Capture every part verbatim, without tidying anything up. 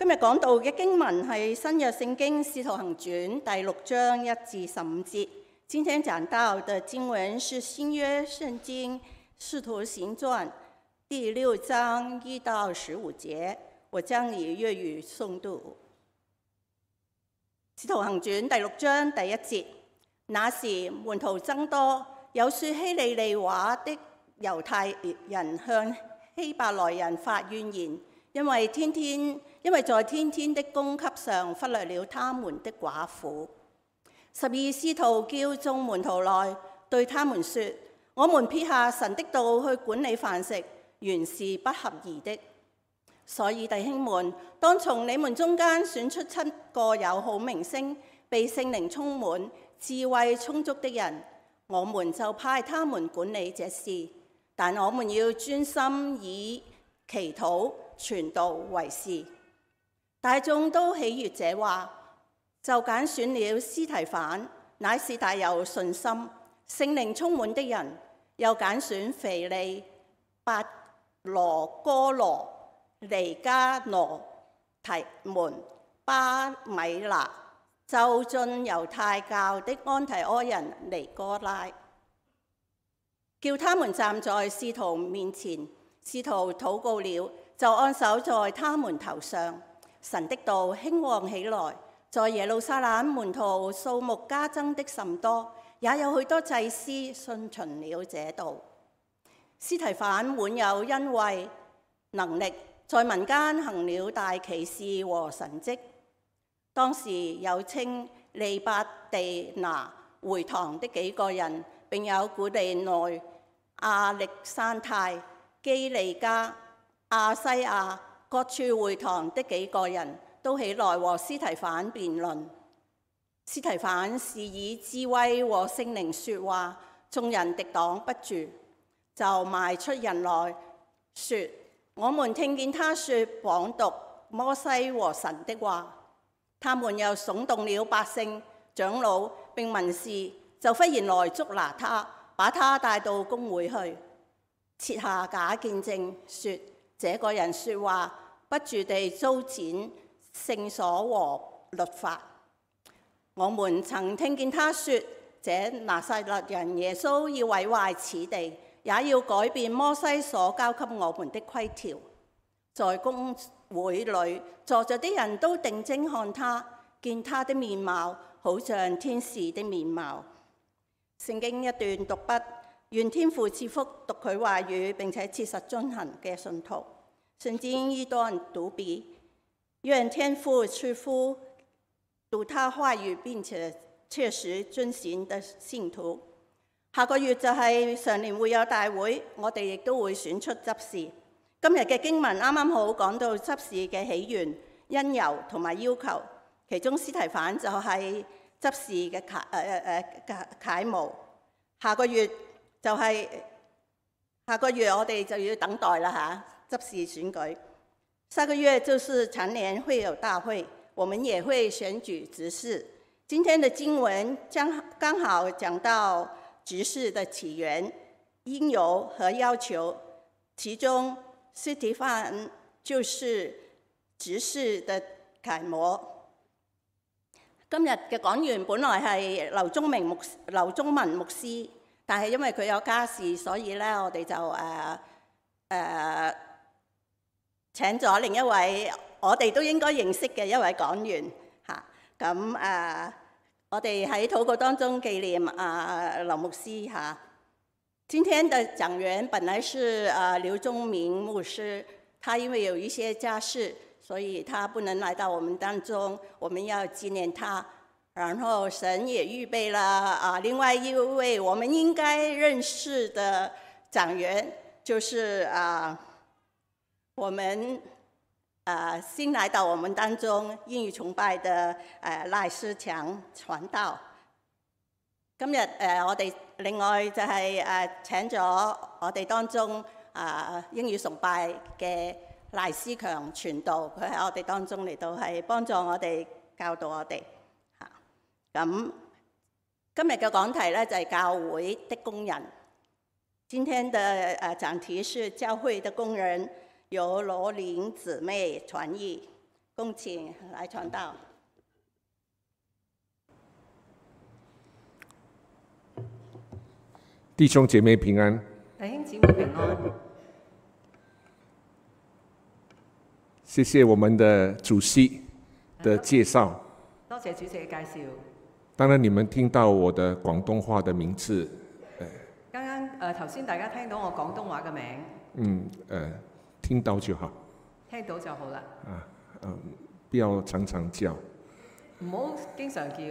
今日講到嘅經文係新約聖經《使徒行傳》第六章一至十五節。今天講到的經文是新約聖經《使徒行傳》第六章一到十五節。我將以粵語誦讀。《使徒行傳》第六章第一節，那時門徒增多，有說希利尼話的猶太人向希伯來人發怨言，因為天天因為在天天的供給上忽略了他們的寡婦。十二使徒叫眾門徒來，對他們說：我們撇下神的道去管理飯食，原是不合宜的。所以弟兄們，當從你們中間選出七個有好名聲、被聖靈充滿、智慧充足的人，我們就派他們管理這事。但我們要專心以祈禱、傳道為事。大眾都喜悅這話，就揀選了司提反，乃是大有信心、聖靈充滿的人；又揀選腓利、伯羅哥羅、尼加諾、提門、巴米拿，就進猶太教的安提阿人尼哥拉，叫他們站在使徒面前。使徒禱告了，就按手在他們頭上。神的道興旺起來，在耶路撒冷門徒數目加增的甚多，也有許多祭司信從了這道。司提反滿有恩惠能力，在民間行了大奇事和神蹟。當時有稱利伯地拿會堂的幾個人，並有古利奈、亞歷山泰、基利加、亞西亞各處會堂的幾個人都起來和司提反辯論。司提反是以智慧和聖靈說話，眾人敵擋不住，就賣出人來說：我們聽見他說謗讟摩西和神的話。他們又聳動了百姓、長老並文士，就忽然來捉拿他，把他帶到公會去，設下假見證，說這個人說話不住地糟踐聖所和律法。我們曾聽見他說，這拿撒勒人耶穌要毀壞此地，也要改變摩西所交給我們的規條。在公會裏坐着的人都定睛看他，見他的面貌好像天使的面貌。聖經一段讀畢，願天父賜福讀佢話語並且切實遵行嘅信徒。聖經一段讀畢，願天父賜福讀他話語並且切實遵行的信徒。下個月就係常年會友大會，我哋亦都會選出執事。今日嘅經文啱啱好講到執事嘅起源、因由同埋要求，其中司提反就係執事嘅楷誒誒誒楷模。下個月就係、是、下個月我哋就要等待啦嚇，執事選舉。下個月就是常年會友大會，我們也會選舉執事。今天的經文將剛好講到執事的起源、因由和要求，其中司提反就是執事的楷模。今日嘅講員本來係劉宗明牧劉宗文牧師，但係因為佢有家事，所以咧我哋就誒誒、呃呃、請咗另一位我哋都應該認識嘅一位講員嚇。咁、啊、誒、呃，我哋喺禱告當中紀念啊劉牧師嚇。啊今天的講員本來是呃劉宗明牧師，他因為有一些家事，所以他不能來到我們當中，我們要紀念他。然後神也預備了啊、呃、另外一位我們應該認識的講員，就是啊、呃、我們啊、呃、新來到我們當中英語崇拜的誒賴思強傳道。今日誒、呃、我哋另外就係、是、誒、呃、請咗我哋當中啊、呃、英語崇拜嘅賴思強傳道，佢喺我哋當中嚟到係幫助我哋教導我哋嚇。咁、啊、今日嘅講題咧就係、是、教會的工人。今天的誒講題是教會的工人，由羅琳姊妹傳譯。 恭请来傳道。 弟兄姐妹平安， 弟兄姊妹平安。 谢谢我們的主席的介紹。 多謝主席嘅介紹。 當然，你們聽到我的廣東話的名字， 剛剛誒頭先大家聽到我廣東話嘅名， 嗯，呃，聽到就好， 聽到就好啦。 啊，嗯，不要常常叫， 唔好經常叫。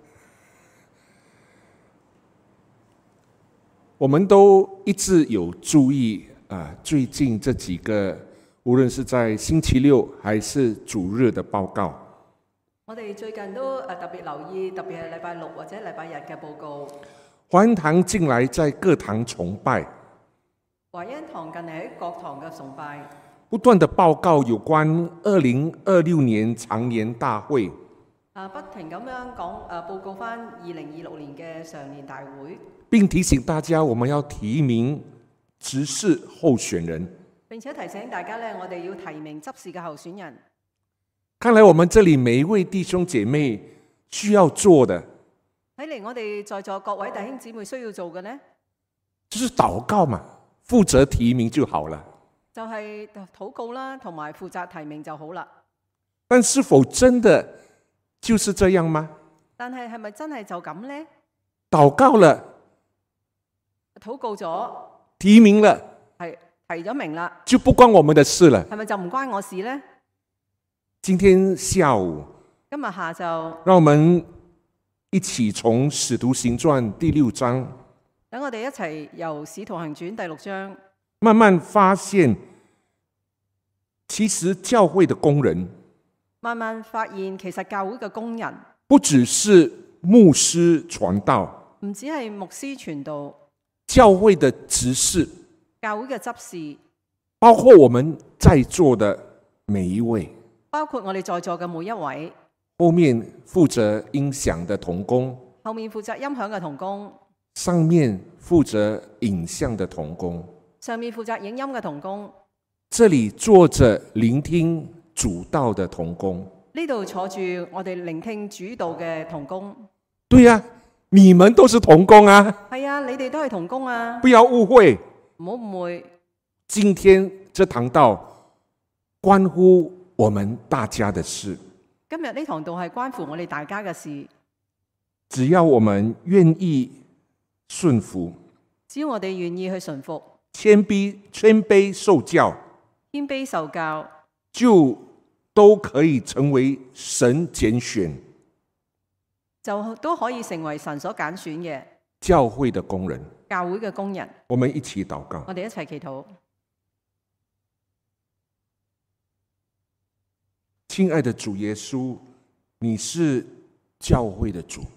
我們都一直有注意啊，最近這幾個，無論是在星期六還是主日的報告。 我哋最近都誒特別留意，特別係禮拜六或者禮拜日嘅報告。 華恩堂近來在各堂崇拜， 華恩堂近嚟喺各堂嘅崇拜， 不斷的報告有關二零二六年常年大會。 啊，不停咁樣講誒報告翻二零二六年嘅常年大會， 並提醒大家，我們要提名執事候選人。 並且提醒大家咧，我哋要提名執事嘅候選人。 看來我們這裡每一位弟兄姐妹需要做的， 睇嚟我哋在座各位弟兄姊妹需要做嘅呢， 就是禱告嘛，負責提名就好了。 就係禱告啦，同埋負責提名就好啦。 但是否真的就是這樣嗎？ 但係係咪真係就咁呢？ 禱告了， 禱告咗， 提名了， 係提咗名啦， 就不關我們的事了。 係咪就唔關我事呢？ 今天下午， 今日下晝， 讓我們一起從《使徒行傳》第六章， 等我哋一齊由《使徒行傳》第六章， 慢慢發現，其實教會的工人， 慢慢發現其實教會嘅工人， 不只是牧師傳道， 唔止係牧師傳道， 教會的執事， 教會嘅執事， 包括我們在座的每一位， 包括我哋在座嘅每一位， 後面負責音響的同工， 後面負責音響嘅同工， 上面負責影像的同工， 上面負責影音嘅同工， 這裡坐着聆聽主道的同工， 呢度坐住我哋聆聽主道嘅同工。 對呀、啊，你們都是同工啊。 係啊，你哋都係同工啊， 不要誤會， 唔好誤會。 今天這堂道關乎我們大家的事。 今日呢堂道係關乎我哋大家嘅事， 只要我們願意順服， 只要我哋願意去順服， 謙卑謙卑受教， 謙卑受教， 就都可以成為神揀選， 就都可以成為神所揀選嘅教會的工人。 教會嘅工人。 我們一起禱告。 我哋一齊祈禱。 親愛的主耶穌，你是教會的主，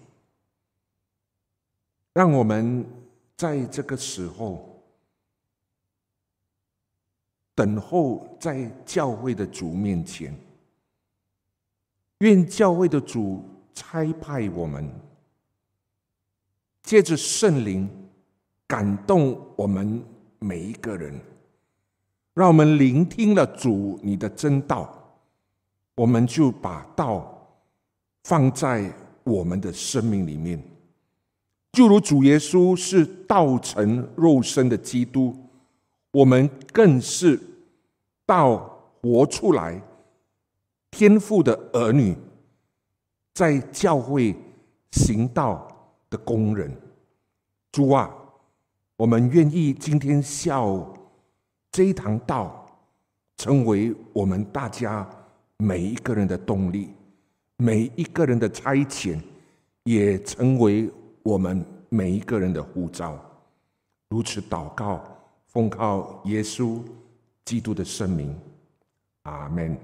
讓我們在這個時候等候在教會的主面前，願教會的主差派我們，借着聖靈感動我們每一個人，讓我們聆聽了主你的真道，我們就把道放在我們的生命裡面，就如主耶穌是道成肉身的基督，我們更是道活出來天父的兒女，在教會行道的工人。主啊，我們願意今天下午這一堂道成為我們大家每一個人的動力，每一個人的差遣，也成為我們每一個人的呼召。如此禱告，奉靠耶穌基督的聖名，阿們。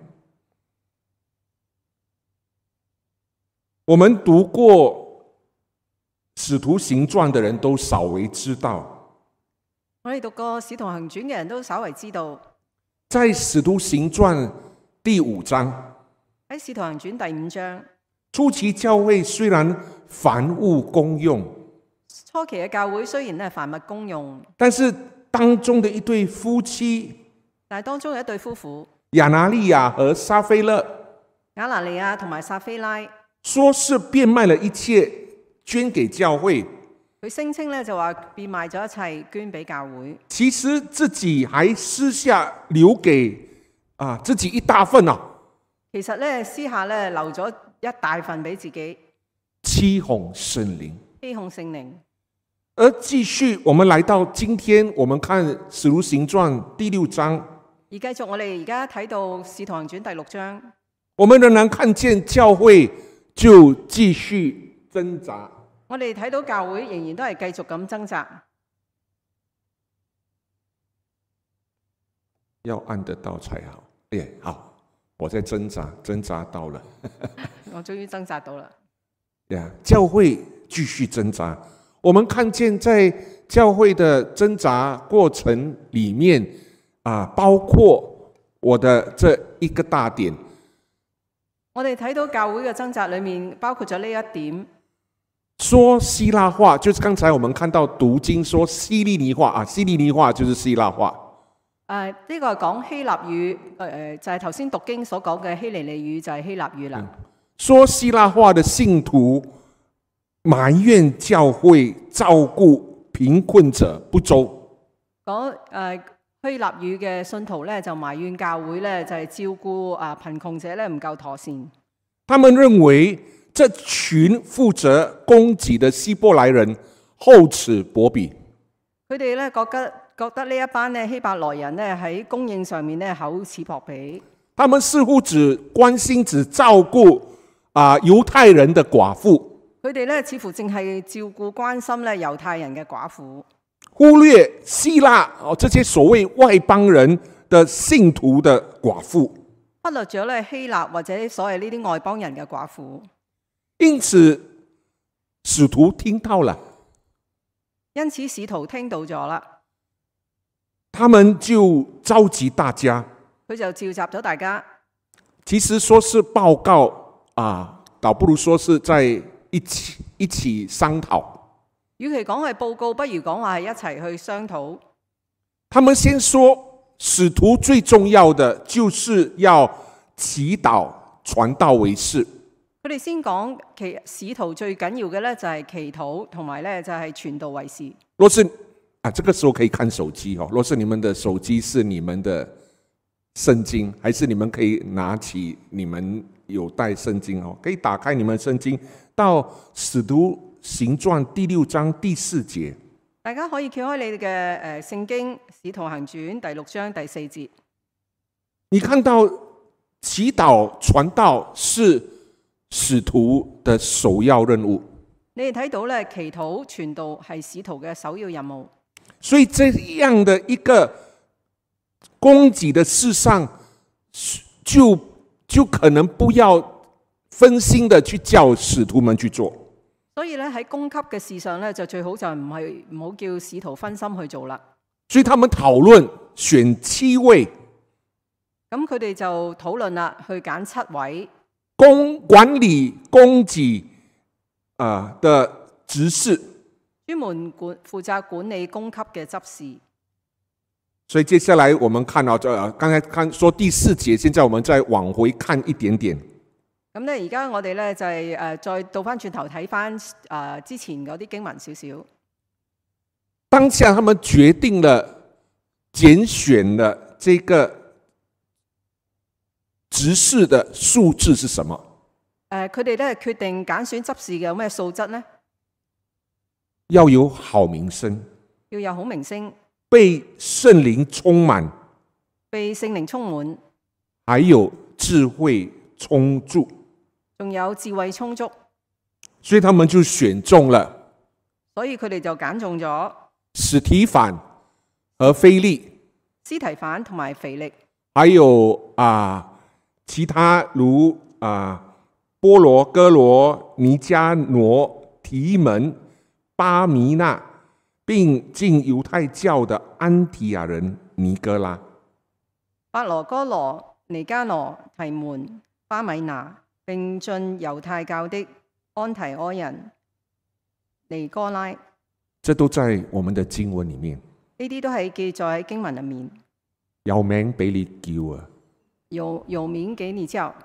我們讀過《使徒行傳》的人都稍微知道， 我哋讀過《使徒行傳》嘅人都稍為知道， 在《使徒行傳》第五章， 喺《使徒行傳》第五章， 初期教會雖然凡物公用， 初期嘅教會雖然咧凡物公用， 但是當中的一對夫妻， 但係當中有一對夫婦， 亞拿利亞和撒非勒， 亞拿尼亞同埋撒非拉， 說是變賣了一切，捐給教會。 佢聲稱咧就話變賣咗一切，捐俾教會。 其實自己還私下留給啊自己一大份啊。 其實咧私下咧留咗一大份俾自己， 欺哄聖靈， 欺哄聖靈。 而繼續，我們來到今天，我們看《使徒行傳》第六章。 而繼續，我哋而家睇到《使徒行傳》第六章， 我們仍然看見教會就繼續掙扎。 我哋睇到教會仍然都係繼續咁掙扎。 要按得到才好。哎，好，我在掙扎，掙扎到了。 我終於掙扎到了。 呀，教會繼續掙扎。我們看見在教會的掙扎過程裡面啊，包括我的這一個大點。 我哋睇到教會嘅掙扎裡面包括咗呢一點。 說希臘話，就是剛才我們看到讀經說希利尼話啊，希利尼話就是希臘話。 誒，呢個係講希臘語，誒就係頭先讀經所講嘅希利尼語，就係希臘語啦。 嗯，說希臘話的信徒埋怨教會照顧貧困者不周。 講誒希臘語嘅信徒咧，就埋怨教會咧，就係照顧啊貧窮者咧唔夠妥善。 他們認為這群負責供給的希伯來人厚此薄彼。 佢哋咧覺得覺得呢一班咧希伯來人咧喺供應上面咧厚此薄彼。 他們似乎只關心只照顧啊猶太人的寡婦。 佢哋咧似乎淨係照顧關心咧猶太人嘅寡婦， 忽略希臘哦這些所謂外邦人的信徒的寡婦， 忽略咗咧希臘或者所謂呢啲外邦人嘅寡婦。 因此使徒聽到了， 因此使徒聽到咗啦， 他們就召集大家， 佢就召集咗大家。 其實說是報告啊，倒不如說是在一起一起商討。 與其講係報告，不如講話係一齊去商討。 他們先說，使徒最重要的就是要祈禱傳道為事。 佢哋先講其使徒最緊要嘅咧就係祈禱，同埋咧就係傳道為事。 若是啊，這個時候可以看手機哦。若是你們的手機是你們的聖經，還是你們可以拿起你們有帶聖經哦，可以打開你們聖經到使徒行傳第六章第四節。 大家可以撬開你哋嘅誒聖經使徒行傳第六章第四節。 你看到祈禱傳道是使徒的首要任務。 你哋睇到咧，祈禱傳道係使徒嘅首要任務。 所以這樣的一個供給的事上，就就可能不要分心的去叫使徒們去做。 所以咧喺供給嘅事上咧，就最好就唔係唔好叫使徒分心去做啦。 所以他們討論選七位， 咁佢哋就討論啦，去揀七位供管理供給啊的執事， 專門管負責管理供給嘅執事。 所以接下來我們看到，呃，剛才看說第四節，現在我們再往回看一點點。 咁咧，而家我哋咧就係誒再倒翻轉頭睇翻誒之前嗰啲經文少少。 當下他們決定了揀選了這個執事的數字是什麼？ 誒，佢哋咧決定揀選執事嘅有咩素質呢？ 要有好名聲， 要有好名聲， 被聖靈充滿， 被聖靈充滿， 還有智慧充足， 仲有智慧充足。 所以他們就選中了。 所以佢哋就揀中咗史提反和腓利， 司提反同埋腓力， 還有啊其他如啊波羅、哥羅、尼加挪、提門、巴米納，並進猶太教的安提亞人尼哥拉。 巴羅、哥羅、尼加挪、提門、巴米納，並進猶太教的安提阿人尼哥拉。 這都在我們的經文裡面。 呢啲都係記載喺經文入面。 有名俾你叫啊！ 有有名給你叫。 啊，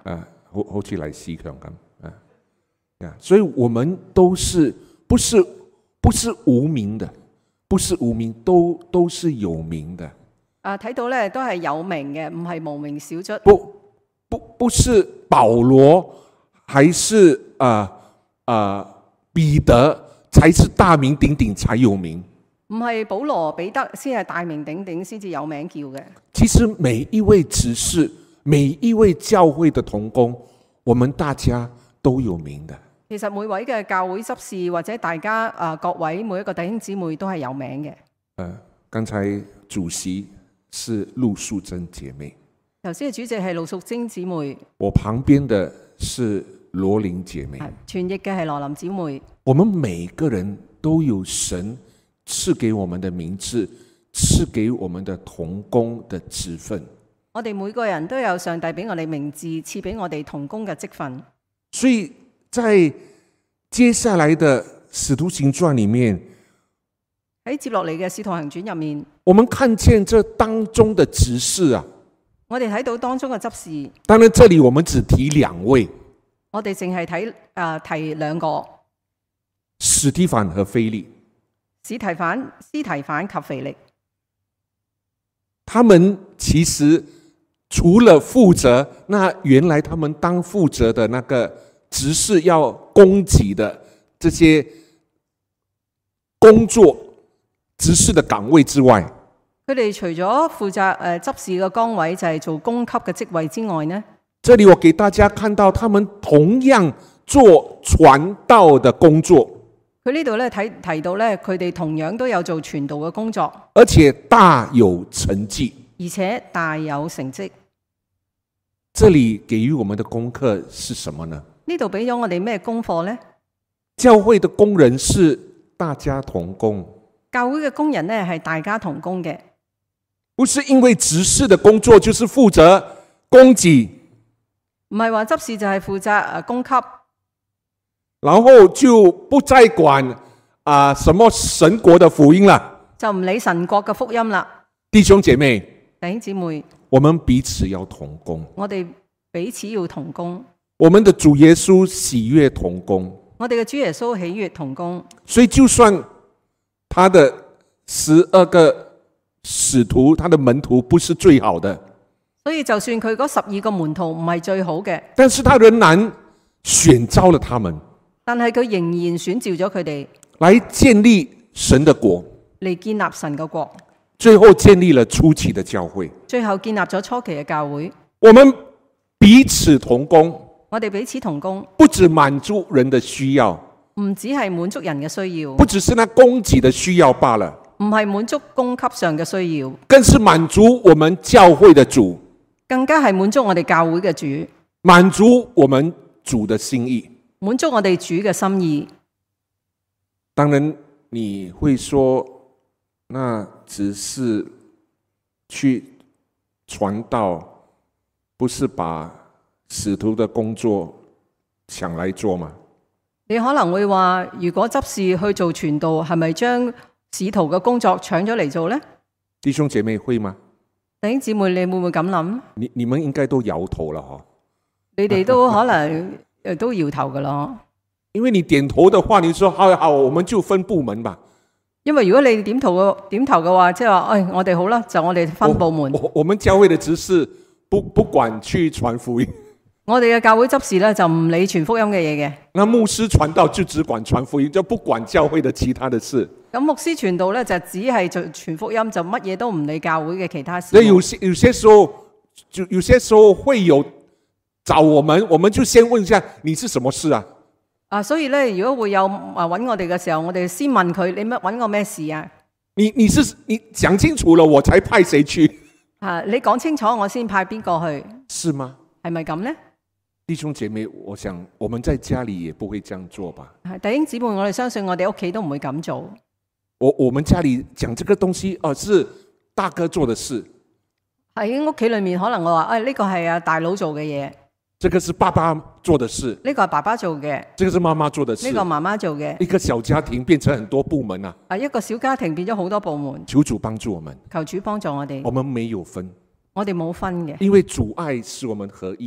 好好似黎思強咁啊呀，所以我們都是不是不是無名的，不是無名，都都是有名的。 啊，睇到咧都係有名嘅，唔係無名小卒。 不不不是保羅，還是啊啊彼得才是大名鼎鼎才有名。 唔係保羅彼得先係大名鼎鼎先至有名叫嘅。 其實每一位執事，每一位教會的同工，我們大家都有名的。 其實每位嘅教會執事或者大家啊各位每一個弟兄姊妹都係有名嘅。 誒，剛才主席是陸淑珍姐妹， 頭先嘅主席係陸淑貞姊妹， 我旁邊的是羅琳姐妹， 傳譯嘅係羅琳姊妹。 我們每個人都有神賜給我們的名字，賜給我們的同工的職分。 我哋每個人都有上帝俾我哋名字，賜俾我哋同工嘅職分。 所以在接下來的使徒行傳裡面， 喺接落嚟嘅使徒行傳入面， 我們看見這當中的執事啊， 我哋睇到當中嘅執事。 當然，這裡我們只提兩位， 我哋淨係睇誒提兩個， 史提反和腓利。 史提反、司提反及腓力， 他們其實除了負責那原來他們當負責的那個執事要供給的這些工作執事的崗位之外， 佢哋除咗負責誒執事嘅崗位，就係做供給嘅職位之外呢， 這裡我給大家看到，他們同樣做傳道的工作。 佢呢度咧睇提到咧，佢哋同樣都有做傳道嘅工作， 而且大有成績， 而且大有成績。 這裡給予我們的功課是什麼呢？ 呢度俾咗我哋咩功課呢？ 教會的工人是大家同工， 教會嘅工人呢係大家同工嘅， 不是因為執事的工作就是負責供給， 唔係話執事就係負責誒供給。 然後就不再管啊、呃、什麼神國的福音了， 就唔理神國嘅福音啦。 弟兄姐妹， 弟兄姊妹， 我們彼此要同工， 我哋彼此要同工。 我們的主耶穌喜悅同工， 我哋嘅主耶穌喜悅同工。 所以就算他的十二個使徒，他的門徒不是最好的， 所以就算佢嗰十二個門徒唔係最好嘅， 但是他仍然選召了他們， 但係佢仍然選召咗佢哋來建立神的國， 嚟建立神嘅國， 最後建立了初期的教會， 最後建立咗初期嘅教會。 我們彼此同工， 我哋彼此同工， 不只滿足人的需要， 唔只係滿足人嘅需要， 不只是那供給的需要罷了， 唔係滿足供給上嘅需要， 更是滿足我們教會的主， 更加係滿足我哋教會嘅主， 滿足我們主的心意， 滿足我哋主嘅心意。 當然你會說，那只是去傳道，不是把使徒的工作搶來做嗎？ 你可能會話，如果執事去做傳道，係咪將使徒嘅工作搶咗嚟做呢？ 弟兄姐妹會嗎？ 弟兄姊妹，你會唔會咁諗？ 你你們應該都搖頭了嗬。 你哋都可能誒都搖頭噶啦。 因為你點頭的話，你說好好，我們就分部門吧。 因為如果你點頭嘅點頭嘅話，即係話，誒、哎，我哋好啦，就我哋分部門。 我我，我們教會的執事不不管去傳福音。 我哋嘅教會執事咧就唔理傳福音嘅嘢嘅。 那牧師傳道就只管傳福音，就不管教會的其他的事。 咁牧師傳道咧就只係做傳福音，就乜嘢都唔理教會嘅其他事。 所以有些有些時候，就有些時候會有找我們，我們就先問一下你是什麼事啊？ 啊，所以咧，如果會有啊揾我哋嘅時候，我哋先問佢：你乜揾我咩事啊？ 你你是你講清楚了，我才派誰去。 啊，你講清楚，我先派邊個去？ 是嗎？ 係咪咁呢？ 弟兄姐妹，我想我們在家裡也不會這樣做吧？ 弟兄姊妹，我哋相信我哋屋企都唔會咁做。 我我們家裡講這個東西，哦、呃，是大哥做的事。 喺屋企裏面，可能我話：誒、哎，呢、這個係阿大佬做嘅嘢。 這個是爸爸做的事。 呢個係爸爸做嘅。 這個是媽媽做的事。 呢個媽媽做嘅。 一個小家庭變成很多部門啊！ 啊，一個小家庭變咗好多部門。 求主幫助我們。 求主幫助我哋。 我們沒有分。 我哋冇分嘅。 因為主愛使我們合一。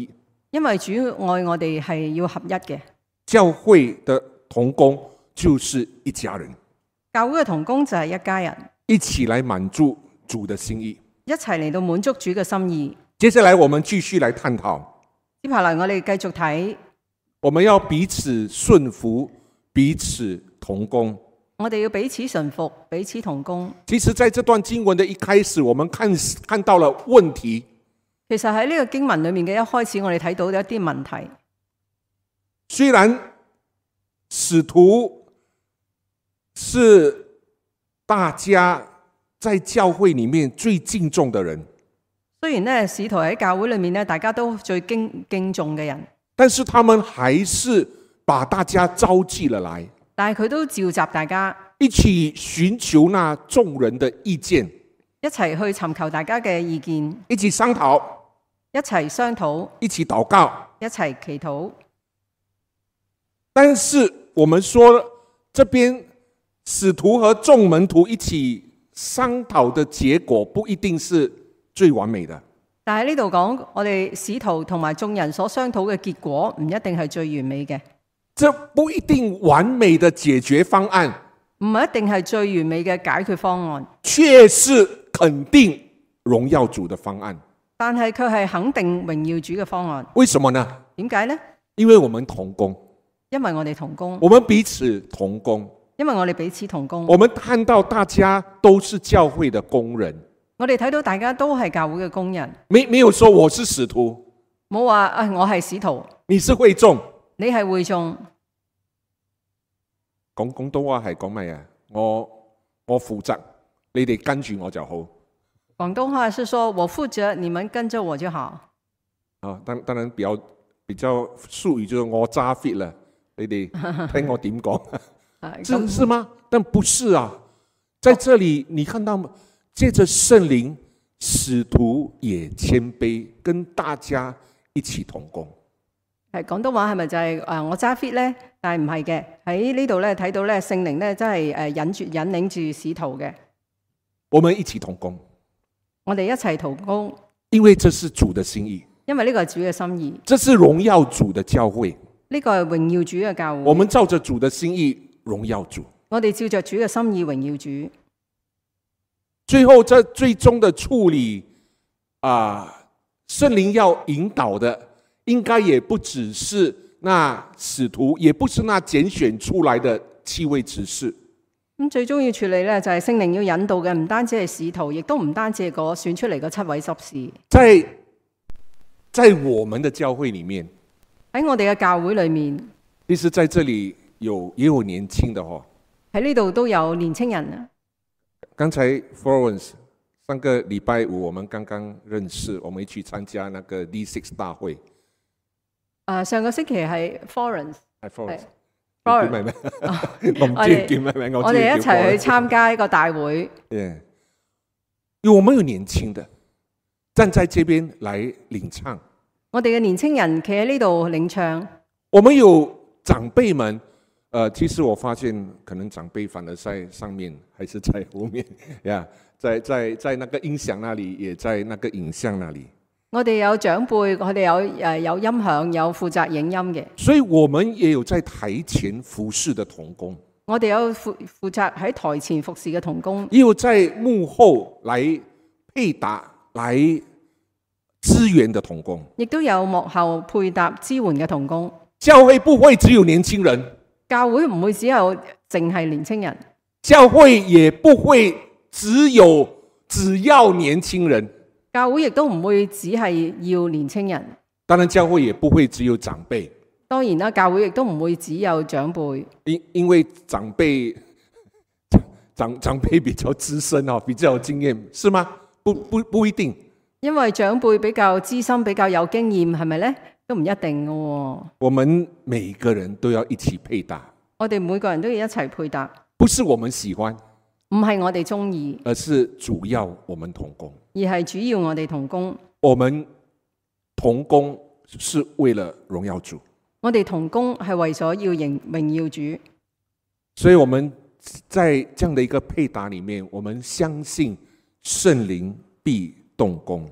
因為主愛我哋係要合一嘅。 教會的同工就是一家人， 教會嘅同工就係一家人， 一起來滿足主的心意， 一齊嚟到滿足主嘅心意。 接下來我們繼續來探討， 接下來我哋繼續睇， 我們要彼此順服，彼此同工。 我哋要彼此順服，彼此同工。 其實在這段經文的一開始，我們看看到了問題。 其實喺呢個經文裏面嘅一開始，我哋睇到一啲問題。 雖然使徒是大家在教會裡面最敬重的人， 雖然呢使徒喺教會裏面呢，大家都最敬敬重嘅人， 但是他們還是把大家召集了來， 但係佢都召集大家一起尋求那眾人的意見， 一齊去尋求大家嘅意見， 一起商討， 一齊商討， 一起禱告， 一齊祈禱。 但是我們說，這邊使徒和眾門徒一起商討的結果不一定是最完美的。 但係呢度講，我哋使徒同埋眾人所商討嘅結果唔一定係最完美嘅。 這不一定完美的解決方案， 唔係一定係最完美嘅解決方案， 卻是肯定榮耀主的方案。 但係佢係肯定榮耀主嘅方案。 為什麼呢？ 點解呢？ 因為我們同工， 因為我哋同工， 我們彼此同工， 因為我哋彼此同工。 我們看到大家都是教會的工人， 我哋睇到大家都係教會嘅工人， 沒沒有說我是使徒， 冇話啊我係使徒， 你是會眾， 你係會眾。 講廣東話係講咩啊？我我負責，你哋跟住我就好。 廣東話是說我負責，你們跟着我就好。 啊，當當然比較比較術語就是我揸 fit 啦，你哋聽我點講，是是嗎？但不是啊，在這裡你看到嗎？借着聖靈，使徒也謙卑，跟大家一起同工。 係廣東話係咪就係誒我揸 fit 咧？但係唔係嘅，喺呢度咧睇到咧聖靈咧真係誒引住引領住使徒嘅。 我們一起同工， 我哋一齊同工， 因為這是主的心意， 因為呢個係主嘅心意， 這是榮耀主的教會， 呢個係榮耀主嘅教會。 我們照着主的心意榮耀主， 我哋照着主嘅心意榮耀主。 最後這最終的處理啊，聖靈要引導的，應該也不只是那使徒，也不是那揀選出來的七位執事。 咁最終要處理咧，就係聖靈要引導嘅，唔單止係使徒，亦都唔單止係個選出嚟嘅七位執事。 在在我們的教會裡面， 喺我哋嘅教會裏面， 其實在這裡有也有年輕的哦。 喺呢度都有年青人啊。 剛才 Florence 上個禮拜五我們剛剛認識，我們一起參加那個 D 六 大會。 誒，上個星期係 Florence， 係 Florence。 我叫咩名？我唔知叫咩名。 我哋一齊去參加一個大會。 Yeah. 因為我們有年輕的站在這邊來領唱。 我哋嘅年輕人企喺呢度領唱。 我們有長輩們，呃，其實我發現可能長輩反而在上面，還是在後面呀？ Yeah, 在在在那個音響那裡，也在那個影像那裡。 我哋有長輩，我哋有誒有音響，有負責影音嘅。 所以我們也有在台前服侍的同工。 我哋有負負責喺台前服侍嘅同工， 也有在幕後來配搭、來支援的同工。 亦都有幕後配搭支援嘅同工。 教會不會只有年輕人， 教會唔會只有淨係年輕人， 教會也不會只有只要年輕人。 教會亦都唔會只係要年青人， 當然教會也不會只有長輩。 當然啦，教會亦都唔會只有長輩， 因因為長輩長長輩比較資深哦，比較有經驗，是嗎？不不不一定， 因為長輩比較資深，比較有經驗，係咪呢？都唔一定嘅。 我們每個人都要一起配搭， 我哋每個人都要一齊配搭， 不是我們喜歡， 唔係我哋中意， 而是主要我們同工。 而係主要我哋同工。 我們同工是為了榮耀主。 我哋同工係為咗要榮榮耀主。 所以我們在這樣的一個配搭裡面，我們相信聖靈必動工。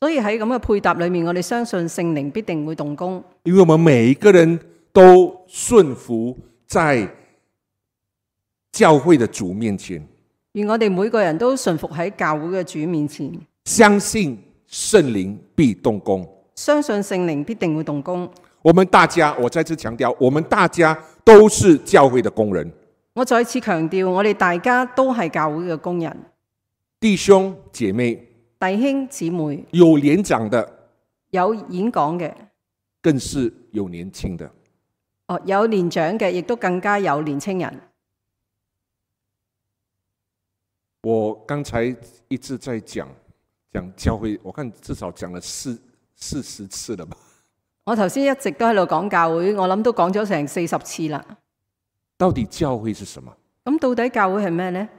所以喺咁嘅配搭裏面，我哋相信聖靈必定會動工， 因為我們每一個人都順服在教會的主面前， 而我哋每個人都順服喺教會嘅主面前， 相信聖靈必動工， 相信聖靈必定會動工。 我們大家，我再次強調，我們大家都是教會的工人。 我再次強調，我哋大家都係教會嘅工人， 弟兄姐妹， 弟兄姊妹， 有年長的， 有演講嘅， 更是有年輕的。 哦，有年長嘅，亦都更加有年輕人。 我剛才一直在講講教會，我看至少講了四四十次了吧。 我頭先一直都喺度講教會，我諗都講咗成四十次啦。 到底教會是什麼？ 咁到底教會係咩呢？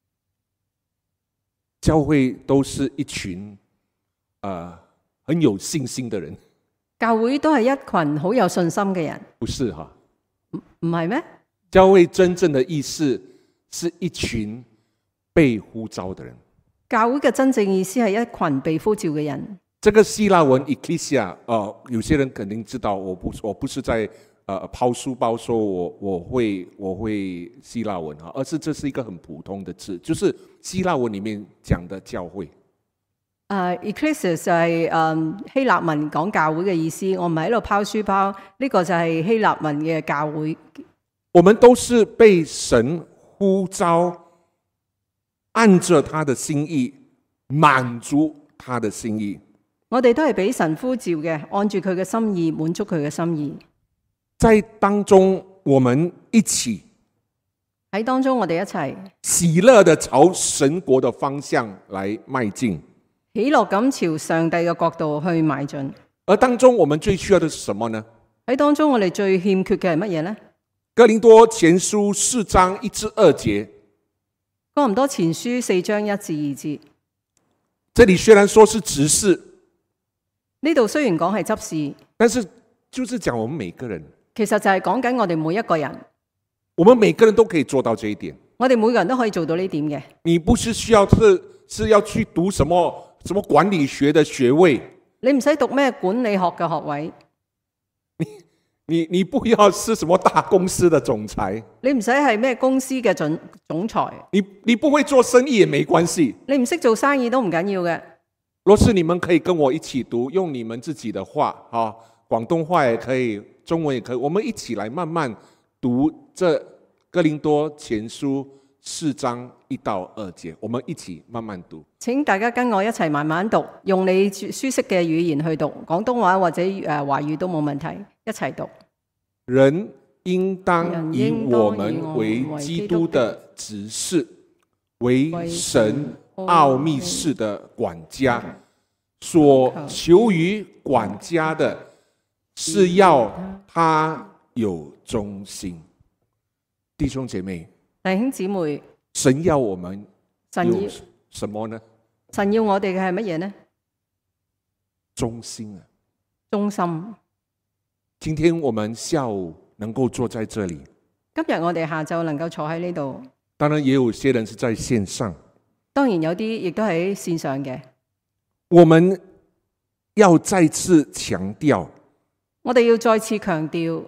教會都是一群、呃、很有信心的人。 教會都係一群好有信心嘅人。 不是哈？ 唔唔係咩？ 教會真正的意思是一群被呼召的人。 教會嘅真正意思係一群被呼召嘅人。 這個希臘文 Ekklesia，呃，有些人肯定知道，我不我不是在呃拋書包說我我會我會希臘文哈，而是這是一個很普通的字，就是希臘文裡面講的教會。 誒、uh, ，Ekklesia 就係、是、誒、um, 希臘文講教會嘅意思，我唔係喺度拋書包，呢、這個就係希臘文嘅教會。 我們都是被神呼召，按着他的心意滿足他的心意。 我哋都係俾神呼召嘅，按住佢嘅心意滿足佢嘅心意。 在當中，我們一起喺當中，我哋一齊喜樂地朝神國的方向來邁進， 喜樂咁朝上帝嘅角度去邁進。 而當中，我們最需要的是什麼呢？ 喺當中，我哋最欠缺嘅係乜嘢呢？ 哥林多前書四章一至二節。 哥林多前書四章一至二節。 這裡雖然說是執事， 呢度雖然講係執事， 但是就是講我們每個人， 其實就係講緊我哋每一個人， 我們每個人都可以做到這一點。 我哋每個人都可以做到呢點嘅。 你不是需要是是要去讀什麼什麼管理學的學位， 你唔使讀咩管理學嘅學位， 你你你不要是什麼大公司的總裁， 你唔使係咩公司嘅總總裁， 你你不會做生意也沒關係， 你唔識做生意都唔緊要嘅。 若是你們可以跟我一起讀，用你們自己的話，哈，廣東話也可以，中文也可以，我們一起來慢慢讀這哥林多前書四章一到二節，我們一起慢慢讀。 請大家跟我一齊慢慢讀，用你舒適嘅語言去讀，廣東話或者誒華語都冇問題，一齊讀。 人應當以我們為基督的執事，為神奧秘事的管家，所求於管家的是要他有忠心。弟兄姐妹， 弟兄姊妹， 神要我們有神要什麼呢？ 神要我哋嘅係乜嘢呢？ 忠心啊！ 忠心。 今天我們下午能夠坐在這裡， 今日我哋下晝能夠坐喺呢度， 當然也有些人是在線上， 當然有啲亦都喺線上嘅。 我們要再次強調， 我哋要再次強調，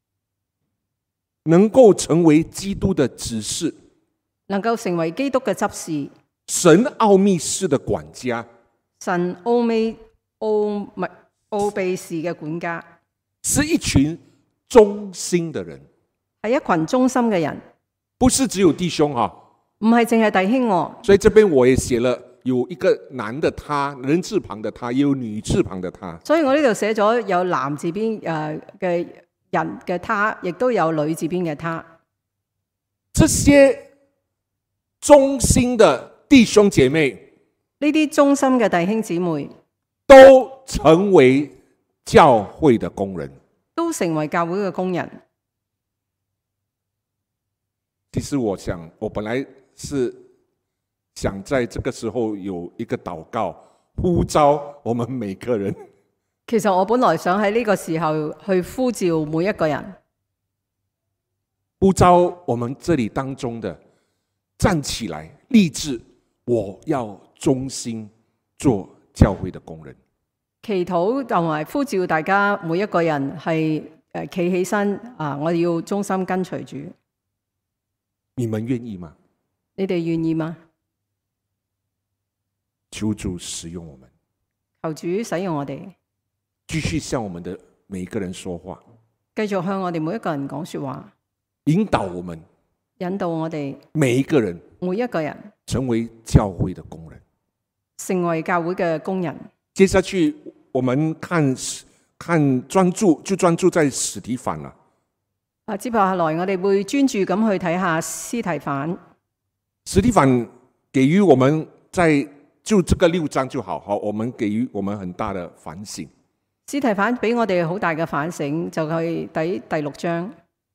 能夠成為基督的執事， 能夠成為基督嘅執事， 神奧秘事的管家， 神奧秘奧秘奧秘事嘅管家， 是一群忠心的人， 係一群忠心嘅人， 不是只有弟兄哈， 唔係淨係弟兄喎。 所以這邊我也寫了，有一個男的他，人字旁的他，也有女字旁的他。 所以我呢度寫咗有男字邊誒嘅人嘅他，亦都有女字邊嘅他。 這些忠心的弟兄姐妹， 呢啲忠心嘅弟兄姊妹， 都成為教會的工人， 都成為教會嘅工人。 其實我想，我本來是想在這個時候有一個禱告，呼召我們每個人。 其實我本來想喺呢個時候去呼召每一個人， 呼召我們這裡當中的站起來，立志，我要忠心做教會的工人。 祈禱同埋呼召大家每一個人係誒企起身啊！我哋要忠心跟隨主。 你們願意嗎？ 你哋願意嗎？ 求主使用我們， 求主使用我哋， 繼續向我們的每一個人說話， 繼續向我哋每一個人講說話， 引導我們， 引導我哋每一個人， 每一個人成為教會的工人， 成為教會嘅工人。 接下去我們看看專注，就專注在司提反啦。 啊，接下來我哋會專注咁去睇下司提反。 司提反給予我們在就這個六章就好，好，我們給予我們很大的反省。 司提反俾我哋好大嘅反省，就係第第六章。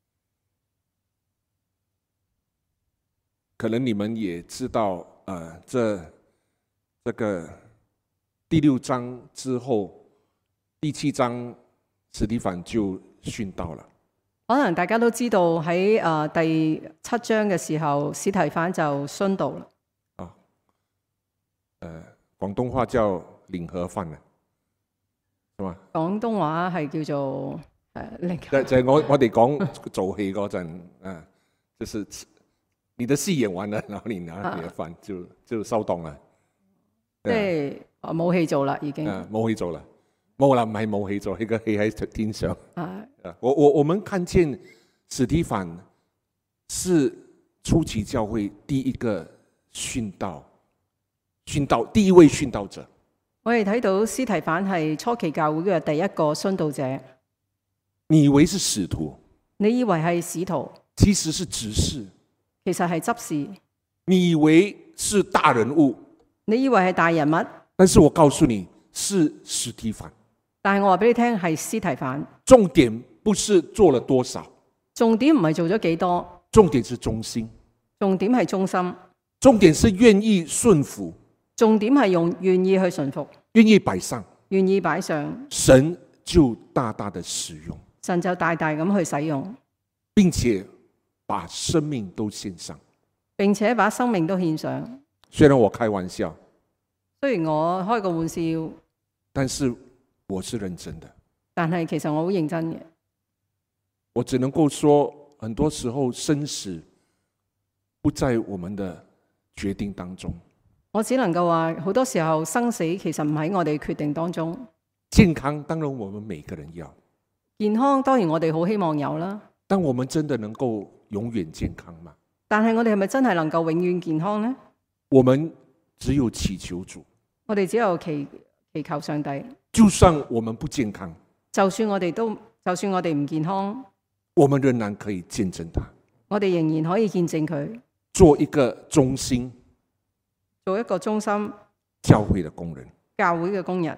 可能你們也知道，呃，這這個第六章之後，第七章司提反就殉道了。 可能大家都知道喺誒第七章嘅時候，司提反就殉道啦。 啊，誒，廣東話叫領盒飯啊，係嘛？ 廣東話係叫做誒領。 就就係我我哋講做戲嗰陣，啊，就是你的戲演完了，然後你拿你的飯就就收檔啦。 即係冇戲做啦，已經。 啊，冇戲做啦。冇啦，唔係冇戲做，呢個戲喺天上。 啊， 我我我們看見司提反是初期教會第一個殉道，殉道第一位殉道者。 我哋睇到司提反係初期教會嘅第一個殉道者。 你以為是使徒？ 你以為係使徒？ 其實是執事。 其實係執事。 你以為是大人物？ 你以為係大人物？ 但是我告訴你，是司提反。 但係我話俾你聽，係司提反。 重點不是做了多少， 重點唔係做咗幾多， 重點是忠心。 重點係忠心。 重點是願意順服。 重點係用願意去順服， 願意擺上， 願意擺上， 神就大大的使用， 神就大大咁去使用， 並且把生命都獻上， 並且把生命都獻上。 雖然我開玩笑， 雖然我開個玩笑， 但是我是認真的。 但係其實我好認真嘅。 我只能夠說，很多時候生死不在我們的決定當中。 我只能夠話，好多時候生死其實唔喺我哋決定當中。 健康當然我們每個人要， 健康當然我哋好希望有啦。 但我們真的能夠永遠健康嗎？ 但係我哋係咪真係能夠永遠健康呢？ 我們只有祈求主。 我哋只有祈祈求上帝。 就算我們不健康， 就算我哋都，就算我哋唔健康， 我們仍然可以見證他。 我哋仍然可以見證佢， 做一個忠心， 做一個忠心教會的工人。 教會嘅工人。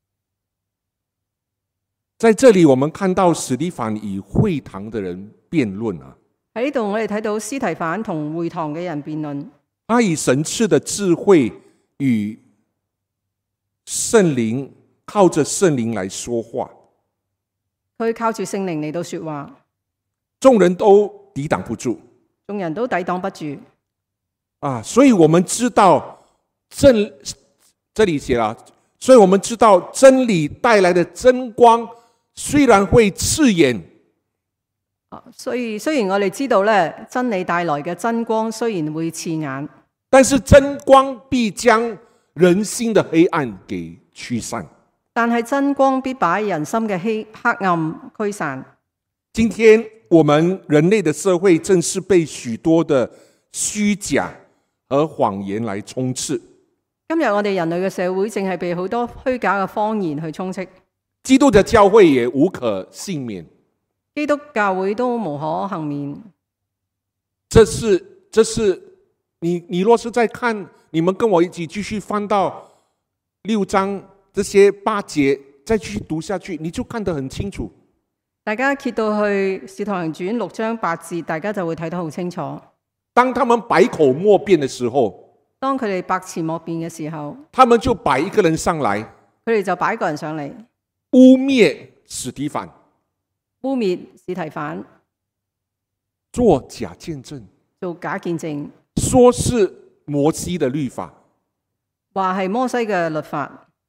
在這裡，我們看到司提反與會堂的人辯論啊。 喺呢度，我哋睇到司提反同會堂嘅人辯論。 他以神賜的智慧與聖靈，靠着聖靈來說話。 佢靠住聖靈嚟到說話， 眾人都抵擋不住， 眾人都抵擋不住。 啊，所以我們知道真，這裡寫了，所以我們知道真理帶來的真光，雖然會刺眼。 啊，所以雖然我哋知道咧，真理帶來嘅真光雖然會刺眼， 但是真光必將人心的黑暗給驅散。 但係真光必把人心嘅黑黑暗驅散。 今天我們人類的社會正是被許多的虛假和謊言來充斥。 今日我哋人類嘅社會正係被好多虛假嘅謊言去充斥。 基督的教會也無可幸免。 基督教會都無可幸免。 這是，這是你，你若是再看，你們跟我一起繼續翻到六章這些八節，再繼續讀下去，你就看得很清楚。 大家揭到去《使徒行傳》六章八節，大家就會睇得好清楚。 當他們百口莫辯的時候， 當佢哋百詞莫辯嘅時候， 他們就擺一個人上來， 佢哋就擺一個人上嚟， 污蔑司提反， 污蔑司提反， 做假見證， 做假見證， 說是摩西的律法， 話係摩西嘅律法，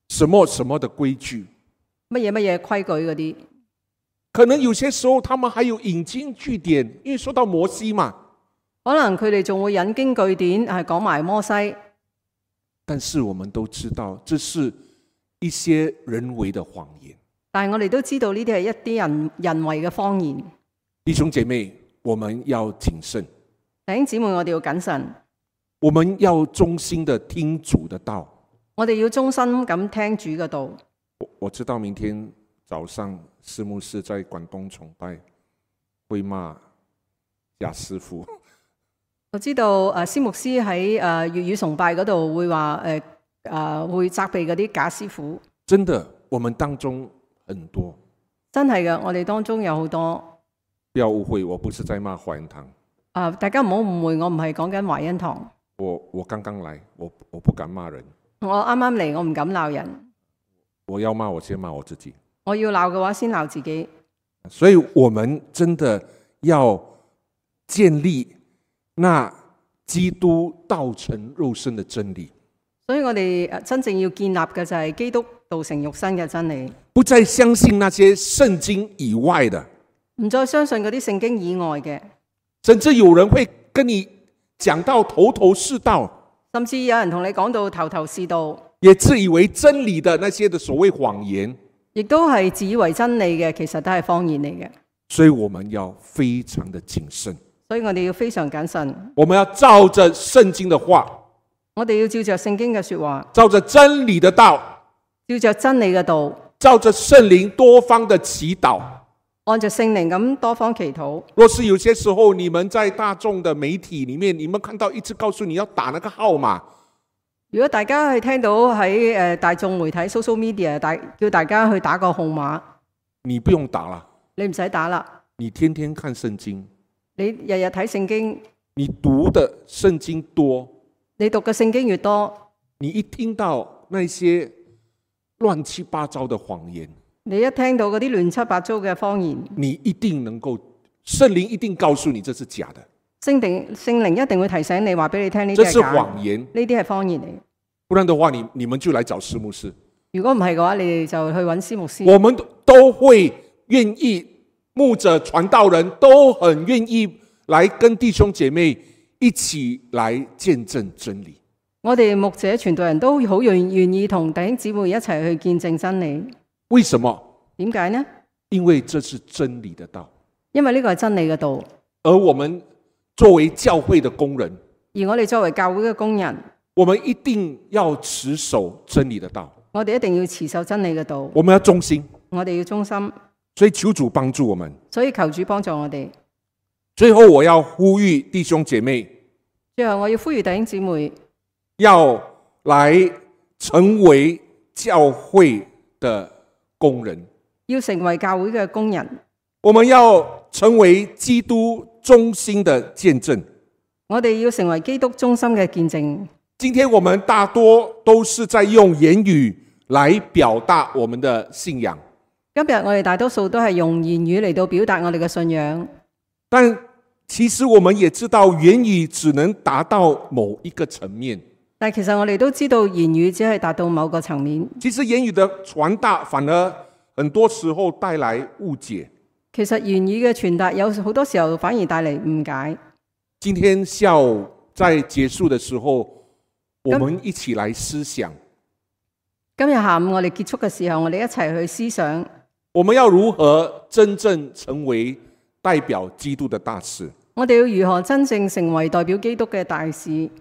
什麼什麼的規矩， 乜嘢乜嘢規矩嗰啲。 可能有些時候他們還有引經據典，因為說到摩西嘛， 可能佢哋仲會引經據典，係講埋摩西。 但是我們都知道，這是一些人為的謊言。 但係我哋都知道呢啲係一啲人人為嘅謊言。 弟兄姐妹，我們要謹慎。 弟兄姊妹，我哋要謹慎。 我們要忠心的聽主的道。 我哋要忠心咁聽主嘅道。 我我知道明天早上司牧師在廣東崇拜會罵賈師傅。 我知道誒，司牧師喺誒粵語崇拜嗰度會話誒誒會責備嗰啲假師傅。 真的，我們當中很多。 真係嘅，我哋當中有好多。 不要誤會，我不是在罵華恩堂。 啊，大家唔好誤會，我唔係講緊華恩堂。 我我剛剛來，我我不敢罵人。 我啱啱嚟，我唔敢鬧人。 我要罵，我先罵我自己。 我要鬧嘅話，先鬧自己。 所以，我們真的要建立那基督道成肉身的真理。 所以我哋真正要建立嘅就係基督道成肉身嘅真理。 不再相信那些聖經以外的， 唔再相信嗰啲聖經以外嘅。 甚至有人會跟你講到頭頭是道。 甚至有人同你講到頭頭是道， 也自以為真理的那些的所謂謊言， 亦都係自以為真理嘅，其實都係謊言嚟嘅。 所以我們要非常的謹慎。 所以我哋要非常謹慎。 我們要照着聖經的話， 我哋要照着聖經嘅說話， 照着真理的道， 照着真理嘅道， 照着聖靈多方的祈禱， 按着聖靈咁多方祈禱。 若是有些時候你們在大眾的媒體裡面，你們看到一直告訴你要打那個號碼， 如果大家係聽到喺誒大眾媒體 social media 大叫大家去打個號碼， 你不用打了， 你唔使打啦。 你天天看聖經， 你日日睇聖經， 你讀的聖經多， 你讀嘅聖經越多， 你一聽到那些亂七八糟的謊言， 你一聽到嗰啲亂七八糟嘅謊言， 你一定能夠，聖靈一定告訴你這是假的。 聖靈聖靈一定會提醒你，話俾你聽呢啲這是係假的， 謊言， 呢啲係謊言嚟嘅。 不然的話，你你們就來找司牧師。 如果唔係嘅話，你哋就去揾司牧師。 我們都會願意，牧者、傳道人都很願意來跟弟兄姐妹一起來見證真理。 我哋牧者、傳道人都好願願意同弟兄姊妹一齊去見證真理。 為什麼？ 點解呢？ 因為這是真理的道。 因為呢個係真理嘅道。 而我們作為教會的工人， 而我哋作為教會嘅工人， 我們一定要持守真理的道。 我哋一定要持守真理嘅道。 我們要忠心。 我哋要忠心。 所以求主幫助我們。 所以求主幫助我哋。 最後我要呼籲弟兄姐妹。 最後我要呼籲弟兄姊妹， 要來成為教會的工人。 要成為教會嘅工人。 我們要成為基督忠心的見證。 我哋要成為基督忠心嘅見證。 今天我們大多都是在用言語來表達我們的信仰。 今日我哋大多數都係用言語嚟到表達我哋嘅信仰。 但其實我們也知道，言語只能達到某一個層面。 但其實我哋都知道，言語只係達到某個層面。 其實言語的傳達反而很多時候帶來誤解。 其實言語嘅傳達有好多時候反而帶嚟誤解。 今天下午在結束的時候，我們一起來思想。 今日下午我哋結束嘅時候，我哋一齊去思想， 我們要如何真正成為代表基督的大使？ 我哋要如何真正成為代表基督嘅大使？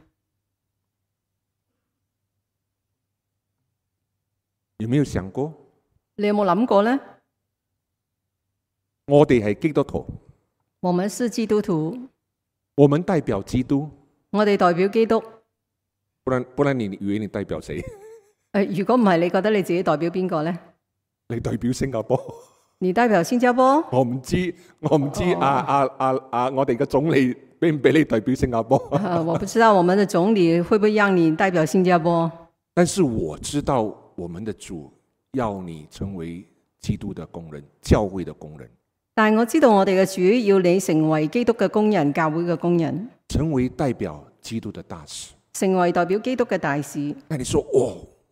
有沒有想過？ 你有冇諗過呢？ 我哋係基督徒， 我們是基督徒， 我們代表基督， 我哋代表基督。 不然不然你以為你代表誰？ 誒，如果唔係，你覺得你自己代表邊個呢？ 你代表新加坡？ 你代表新加坡？ 我唔知，我唔知啊啊啊啊！我哋嘅總理俾唔俾你代表新加坡？ 啊，我不知道我們的總理會不會讓你代表新加坡？ 但是我知道我們的主要你成為基督的工人，教會的工人。 但我知道我哋嘅主要你成為基督嘅工人，教會嘅工人， 成為代表基督的大使， 成為代表基督嘅大使。 那你說哦，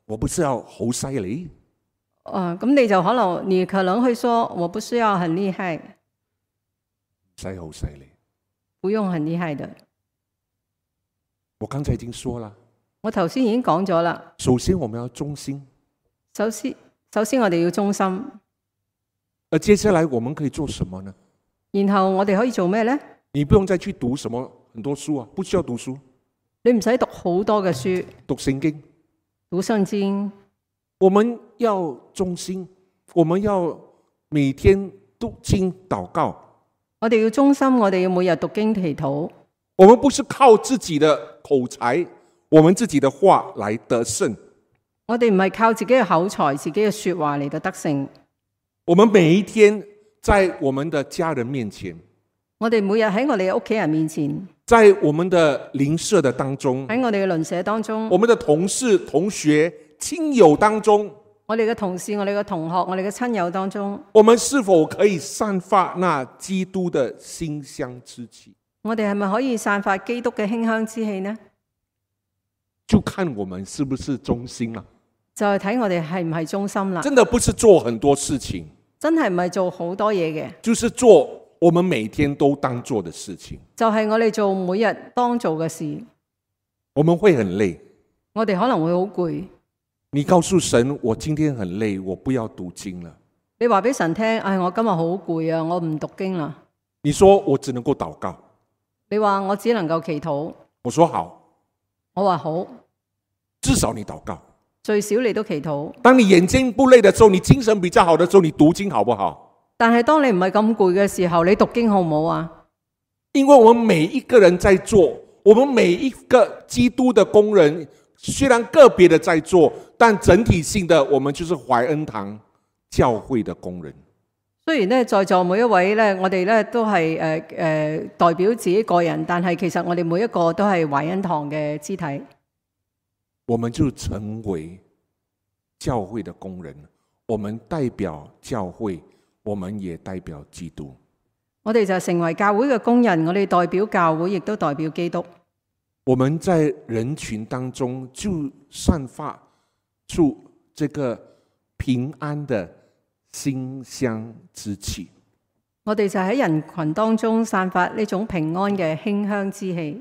我不是要好犀利， 呃，咁你就可能你可能会说，我不需要很厉害， 唔使好犀利。 不用很厉害的。 我刚才已经说了， 我頭先已經講咗啦。 首先我們要忠心， 首先，首先我哋要忠心。 而接下來我們可以做什麼呢？ 然後我哋可以做咩呢？ 你不用再去讀什麼很多書啊，不需要讀書。 你唔使讀好多嘅書， 讀聖經， 讀聖經。 我們要忠心，我們要每天讀經禱告。 我哋要忠心，我哋要每日讀經祈禱。 我們不是靠自己的口才，我們自己的話來得勝。 我哋唔係靠自己嘅口才、自己嘅說話嚟到得勝。 我們每一天在我們的家人面前， 我哋每日喺我哋嘅屋企人面前， 在我們的鄰舍的當中， 喺我哋嘅鄰舍當中， 我們的同事、同學、親友當中， 我哋嘅同事、我哋嘅同學、我哋嘅親友當中， 我們是否可以散發那基督的馨香之氣？ 我哋係咪可以散發基督嘅馨香之氣呢？ 就看我們是不是忠心啦。 就係睇我哋係唔係忠心啦。 真的不是做很多事情， 真係唔係做好多嘢嘅， 就是做我們每天都當做的事情。 就係我哋做每日當做嘅事。 我們會很累， 我哋可能會好攰。 你告訴神，我今天很累，我不要讀經了。 你話俾神聽，唉，我今日好攰啊，我唔讀經啦。 你說我只能夠禱告。 你話我只能夠祈禱。 我說好。 我話好。 至少你禱告。 最少你都祈禱。 當你眼睛不累的時候，你精神比較好的時候，你讀經好不好？ 但係當你唔係咁攰嘅時候，你讀經好唔好啊？ 因為我們每一個人在做，我們每一個基督的工人，雖然個別的在做，但整體性的，我們就是懷恩堂教會的工人。 雖然咧在座每一位咧，我哋咧都係誒誒代表自己個人，但係其實我哋每一個都係懷恩堂嘅肢體。 我們就成為教會的工人，我們代表教會，我們也代表基督。 我哋就成為教會嘅工人，我哋代表教會，亦都代表基督。 我們在人群當中就散發出這個平安的馨香之氣。 我哋就喺人群當中散發呢種平安嘅馨香之氣。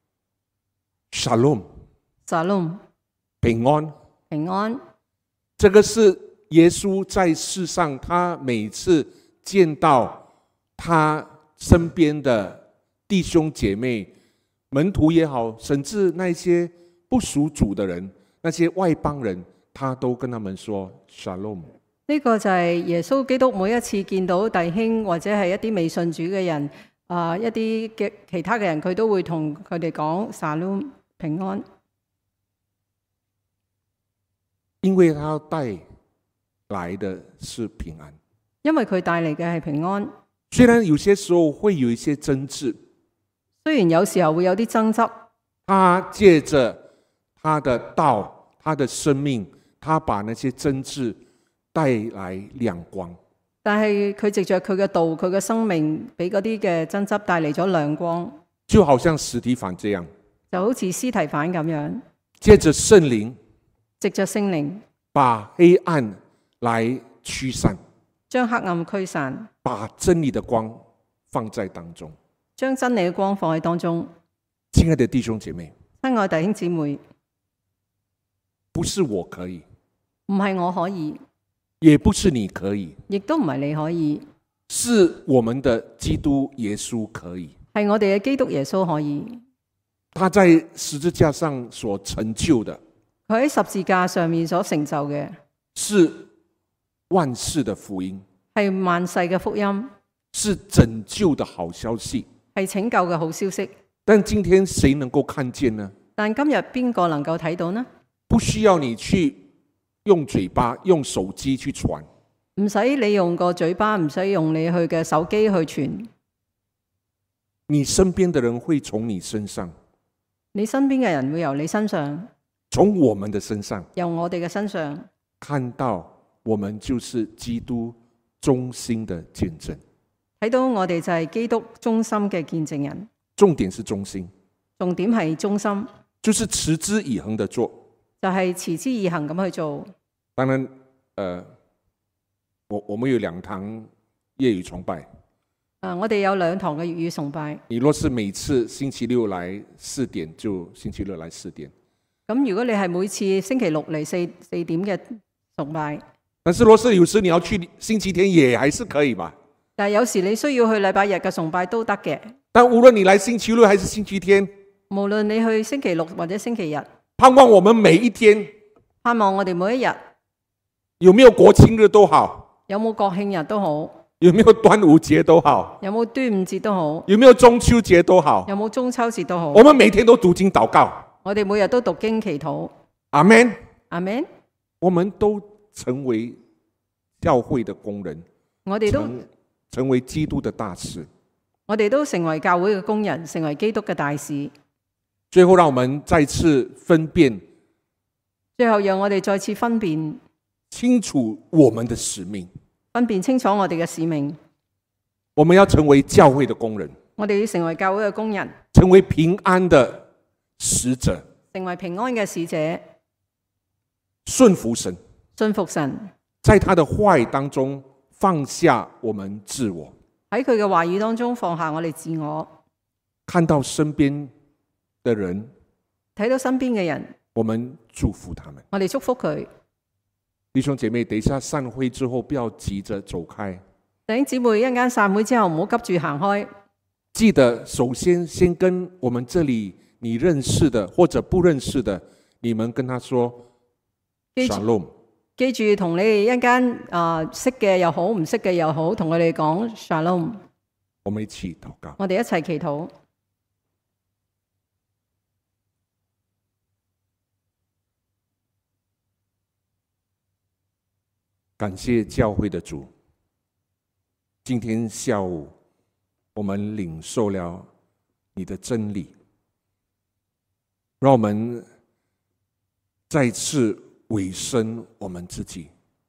Shalom， Shalom， 平安， 平安。 這個是耶穌在世上，他每次見到他身邊的弟兄姐妹、門徒也好，甚至那些不屬主的人，那些外邦人，他都跟他們說 Shalom。 呢個就係耶穌基督每一次見到弟兄或者係一啲未信主嘅人，啊、呃、一啲嘅其他嘅人，佢都會同佢哋講 Shalom， 平安。 因為他要帶來的是平安， 因為佢帶嚟嘅係平安。 雖然有些時候會有一些爭執， 雖然有時候會有啲爭執， 他借着他的道、他的生命，他把那些爭執帶來亮光。 但係佢藉着佢嘅道、佢嘅生命，俾嗰啲嘅爭執帶嚟咗亮光。 就好像司提反這樣， 就好似司提反咁樣， 借着聖靈， 藉着聖靈， 把黑暗來驅散， 將黑暗驅散， 把真理的光放在當中， 將真理嘅光放喺當中。 親愛的弟兄姐妹， 親愛弟兄姊妹， 不是我可以， 唔係我可以， 也不是你可以， 亦都唔係你可以， 是我們的基督耶穌可以， 係我哋嘅基督耶穌可以。 他在十字架上所成就的， 佢喺十字架上面所成就嘅， 是萬世的福音， 係萬世嘅福音， 是拯救的好消息， 係拯救嘅好消息。 但今天誰能夠看見呢？ 但今日邊個能夠睇到呢？ 不需要你去用嘴巴、用手機去傳， 唔使你用個嘴巴，唔使用你去嘅手機去傳。 你身邊的人會從你身上， 你身邊嘅人會由你身上， 從我們的身上， 由我哋嘅身上看到我們就是基督忠心的見證。 睇到我哋就係基督忠心嘅見證人。 重點是忠心， 重點係忠心， 就是持之以恆的做， 就係持之以恆咁去做。 当然，呃，我我们有两堂业余崇拜。 啊，我哋有兩堂嘅粵語崇拜。 你若是每次星期六來四點，就星期六來四點。 咁如果你係每次星期六嚟四四點嘅崇拜， 但是若是有時你要去星期天，也還是可以吧？ 但係有時你需要去禮拜日嘅崇拜都得嘅。 但無論你來星期六還是星期天， 無論你去星期六或者星期日， 盼望我們每一天， 盼望我哋每一日， 有沒有國慶日都好， 有冇國慶日都好， 有沒有端午節都好， 有冇端午節都好， 有沒有中秋節都好， 有冇中秋節都好， 我們每天都讀經禱告， 我哋每日都讀經祈禱。 阿們， 阿們， 我們都成為教會的工人， 我哋都成成為基督的大使。 我哋都成為教會嘅工人，成為基督嘅大使。 最後，讓我們再次分辨， 最後讓我哋再次分辨清楚我們的使命， 分辨清楚我哋嘅使命。 我們要成為教會的工人， 我哋要成為教會嘅工人， 成為平安的使者， 成為平安嘅使者， 順服神， 信服神， 在他的話語當中放下我們自我， 喺佢嘅話語當中放下我哋自我， 看到身邊的人， 睇到身邊嘅人， 我們祝福他們。 我哋祝福佢。 弟兄姐妹，等一下散會之後，不要急着走開。 弟兄姊妹，一陣間散會之後唔好急住行開。 記得首先先跟我們這裡你認識的或者不認識的，你們跟他說 Shalom。 記住同你哋一陣間啊識嘅又好，唔識嘅又好，同佢哋講 Shalom。 我們一起禱告。 我哋一齊祈禱。 感謝教會的主，今天下午我們領受了你的真理，讓我們再次委身我們自己，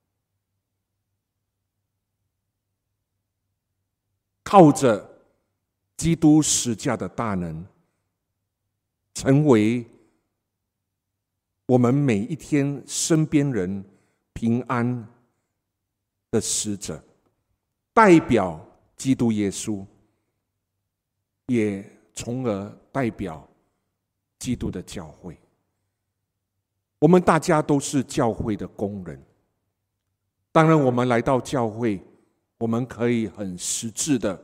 靠着基督十架的大能，成為我們每一天身邊人平安的使者，代表基督耶穌，也從而代表基督的教會。我們大家都是教會的工人，當然我們來到教會，我們可以很實質的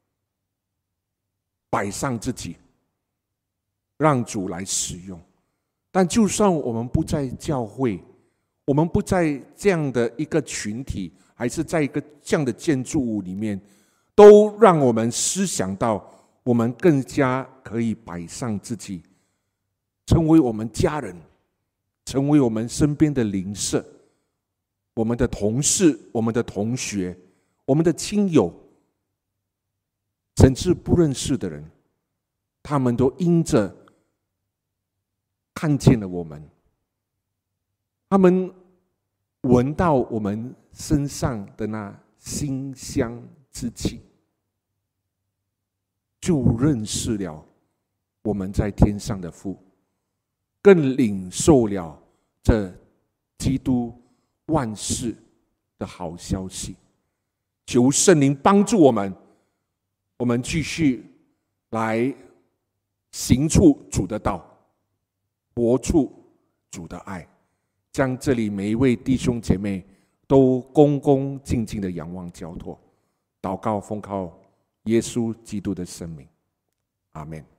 擺上自己，讓主來使用。但就算我們不在教會，我們不在這樣的一個群體，還是在一個這樣的建築物裡面，都讓我們思想到，我們更加可以擺上自己，成為我們家人，成為我們身邊的鄰舍，我們的同事，我們的同學，我們的親友，甚至不認識的人，他們都因着看見了我們，他們聞到我們身上的那馨香之氣，就認識了我們在天上的父，更領受了這基督萬事的好消息。求聖靈幫助我們，我們繼續來行出主的道，活出主的愛，將這裡每一位弟兄姐妹都恭恭敬敬的仰望交託，禱告奉靠耶穌基督的聖名，阿們。